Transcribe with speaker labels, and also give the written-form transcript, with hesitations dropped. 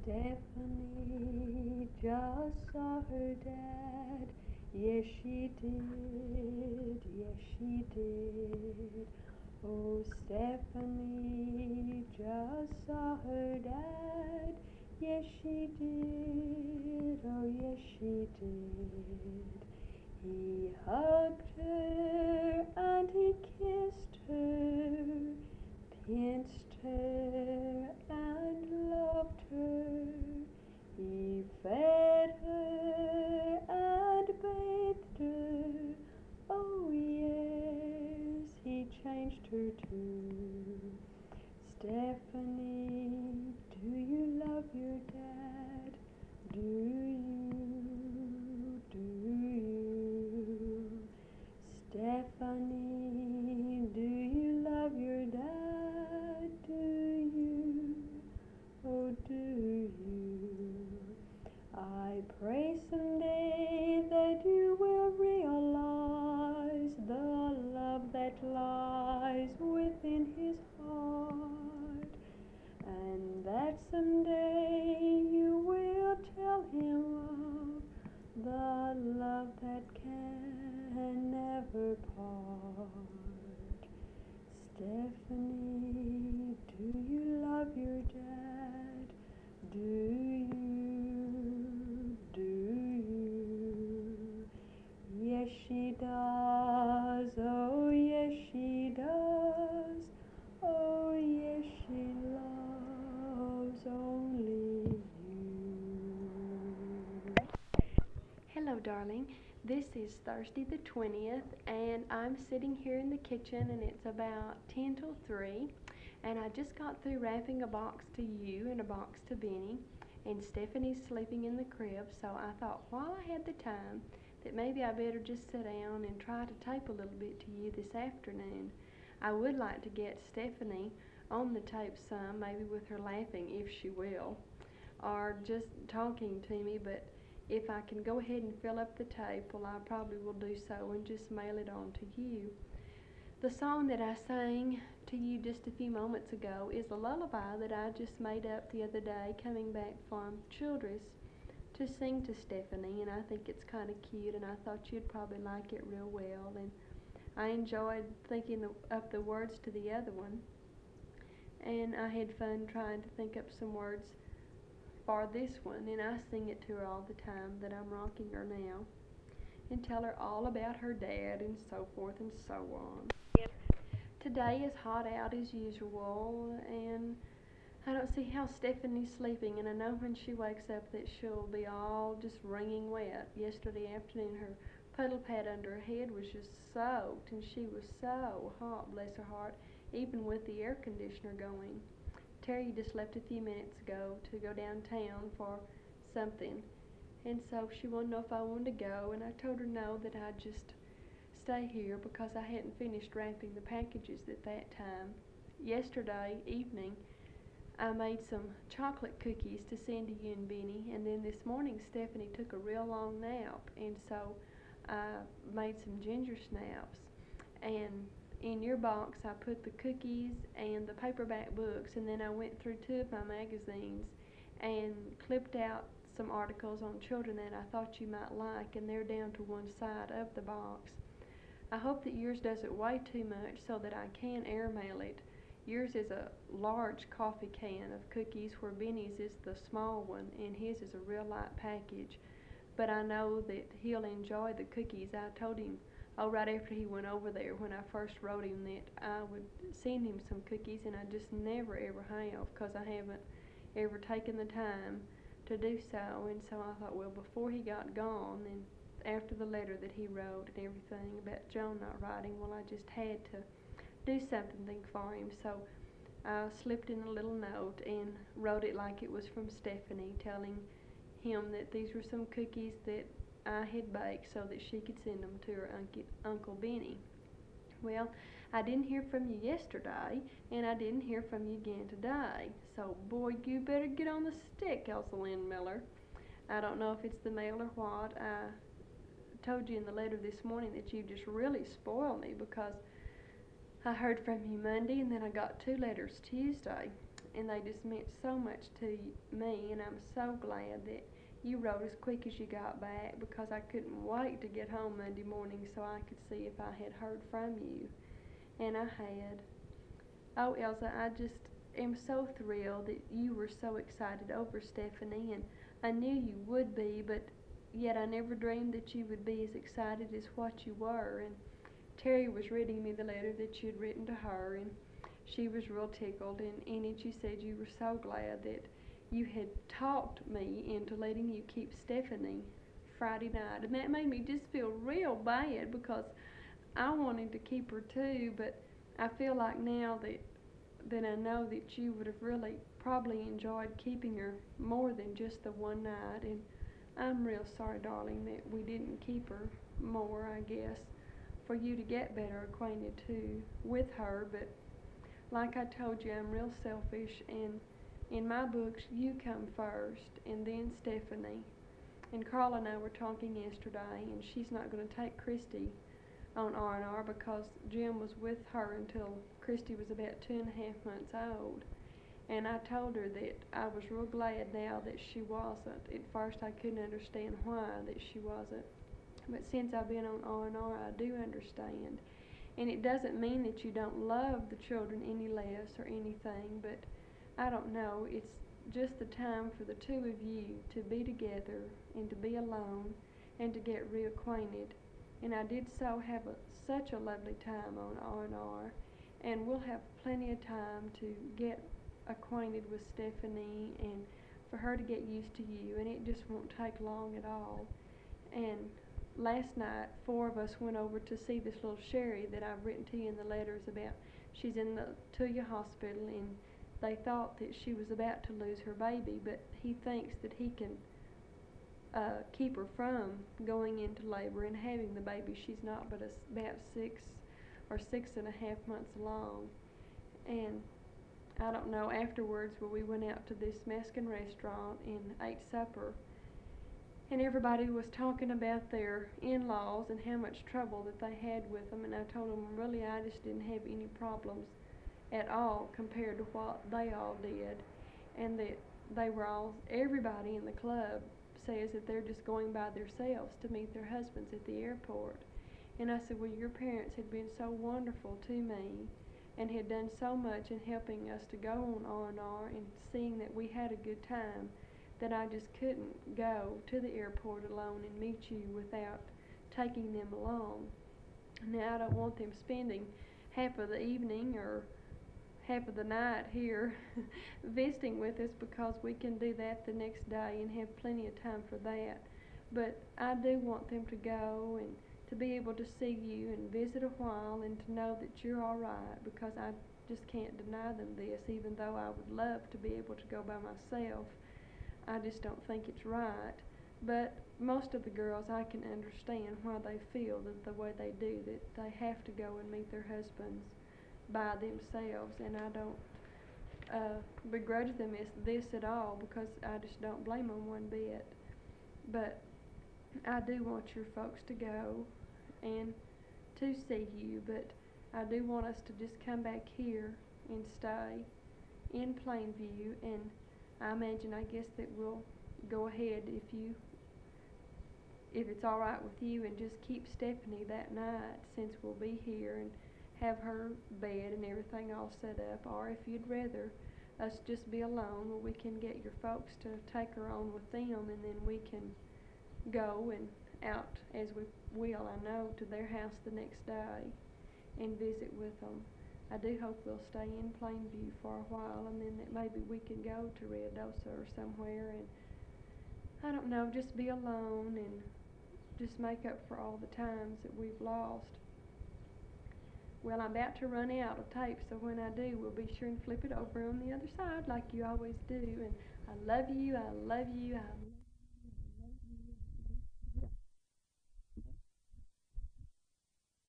Speaker 1: Stephanie just saw her dad. Yes, she did. Yes, she did. Oh, Stephanie just saw her dad. Yes, she did. Oh, yes, she did. He hugged her and he kissed her, pinched her and loved her. He fed her and bathed her. Oh, yes, he changed her too. Stephanie, do you love your dad? Do you? Do you? Stephanie, do you love your dad? Do you? Oh, do you? I pray someday that you will realize the love that lies within his heart, and that someday you will tell him of the love that can never part. Stephanie, do you love your dad? Do you? Do you? Yes, she does. Oh, yes, she does. Oh, yes, she loves only you. Hello, darling. This is Thursday the 20th, and I'm sitting here in the kitchen, and it's about 10 till 3. And I just got through wrapping a box to you and a box to Benny, and Stephanie's sleeping in the crib, so I thought while I had the time that maybe I better just sit down and try to tape a little bit to you this afternoon. I would like to get Stephanie on the tape some, maybe with her laughing if she will, or just talking to me, but if I can go ahead and fill up the tape, well, I probably will do so and just mail it on to you. The song that I sang to you just a few moments ago is a lullaby that I just made up the other day coming back from Childress to sing to Stephanie, and I think it's kind of cute, and I thought you'd probably like it real well. And I enjoyed thinking up the words to the other one, and I had fun trying to think up some words for this one, and I sing it to her all the time that I'm rocking her now, and tell her all about her dad and so forth and so on. Today is hot out as usual, and I don't see how Stephanie's sleeping, and I know when she wakes up that she'll be all just wringing wet. Yesterday afternoon, her puddle pad under her head was just soaked, and she was so hot, bless her heart, even with the air conditioner going. Terry just left a few minutes ago to go downtown for something, and so she wanted to know if I wanted to go, and I told her no, that I'd just stay here because I hadn't finished wrapping the packages at that time. Yesterday evening, I made some chocolate cookies to send to you and Benny, and then this morning Stephanie took a real long nap, and so I made some ginger snaps. And in your box, I put the cookies and the paperback books, and then I went through two of my magazines and clipped out some articles on children that I thought you might like, and they're down to one side of the box. I hope that yours doesn't weigh too much so that I can airmail it. Yours is a large coffee can of cookies, where Benny's is the small one, and his is a real light package. But I know that he'll enjoy the cookies. I told him, oh, right after he went over there, when I first wrote him that I would send him some cookies, and I just never ever have, because I haven't ever taken the time to do so. And so I thought, well, before he got gone, and after the letter that he wrote and everything about Joan not writing, well, I just had to do something for him. So I slipped in a little note and wrote it like it was from Stephanie, telling him that these were some cookies that I had baked so that she could send them to her Uncle Benny. Well, I didn't hear from you yesterday, and I didn't hear from you again today. So, boy, you better get on the stick, Elsa Lynn Miller. I don't know if it's the mail or what. I told you in the letter this morning that you just really spoiled me, because I heard from you Monday, and then I got two letters Tuesday. and they just meant so much to me, and I'm so glad that you wrote as quick as you got back, because I couldn't wait to get home Monday morning so I could see if I had heard from you. And I had. Oh, Elsa, I just am so thrilled that you were so excited over Stephanie, and I knew you would be, but yet I never dreamed that you would be as excited as what you were. And Terry was reading me the letter that you'd written to her, and she was real tickled, and in it you said you were so glad that you had talked me into letting you keep Stephanie Friday night, and that made me just feel real bad, because I wanted to keep her too, but I feel like now that I know that you would have really probably enjoyed keeping her more than just the one night, and I'm real sorry, darling, that we didn't keep her more, I guess, for you to get better acquainted too with her. But like I told you, I'm real selfish, and in my books, you come first, and then Stephanie. And Carla and I were talking yesterday, and she's not going to take Christy on R&R because Jim was with her until Christy was about 2.5 months old. And I told her that I was real glad now that she wasn't. At first I couldn't understand why that she wasn't. But since I've been on R&R, I do understand. And it doesn't mean that you don't love the children any less or anything, but I don't know. It's just the time for the two of you to be together and to be alone and to get reacquainted. And I did so have such a lovely time on R&R, and we'll have plenty of time to get acquainted with Stephanie and for her to get used to you, and it just won't take long at all. And last night, 4 of us went over to see this little Sherry that I've written to you in the letters about. She's in the Tuya hospital, and they thought that she was about to lose her baby, but he thinks that he can keep her from going into labor and having the baby. She's not but about 6 or 6.5 months along. And I don't know, afterwards, we went out to this Mexican restaurant and ate supper, and everybody was talking about their in-laws and how much trouble that they had with them, and I told them really I just didn't have any problems at all compared to what they all did, and that they were all, everybody in the club says that they're just going by themselves to meet their husbands at the airport. And I said, well, your parents had been so wonderful to me and had done so much in helping us to go on R&R and seeing that we had a good time, that I just couldn't go to the airport alone and meet you without taking them along. Now I don't want them spending half of the evening or half of the night here visiting with us, because we can do that the next day and have plenty of time for that. But I do want them to go and to be able to see you and visit a while and to know that you're all right, because I just can't deny them this, even though I would love to be able to go by myself. I just don't think it's right. But most of the girls, I can understand why they feel that the way they do, that they have to go and meet their husbands by themselves, and I don't begrudge them this at all, because I just don't blame them one bit. But I do want your folks to go and to see you, but I do want us to just come back here and stay in Plainview, and I imagine, I guess, that we'll go ahead, if it's all right with you, and just keep Stephanie that night, since we'll be here, and have her bed and everything all set up. Or if you'd rather us just be alone, well, we can get your folks to take her on with them, and then we can go and out, as we will, I know, to their house the next day and visit with them. I do hope we'll stay in Plainview for a while, and then that maybe we can go to Ruidoso or somewhere, and I don't know, just be alone and just make up for all the times that we've lost. Well, I'm about to run out of tape, so when I do, we'll be sure and flip it over on the other side like you always do. And I love you, I love you, I love you.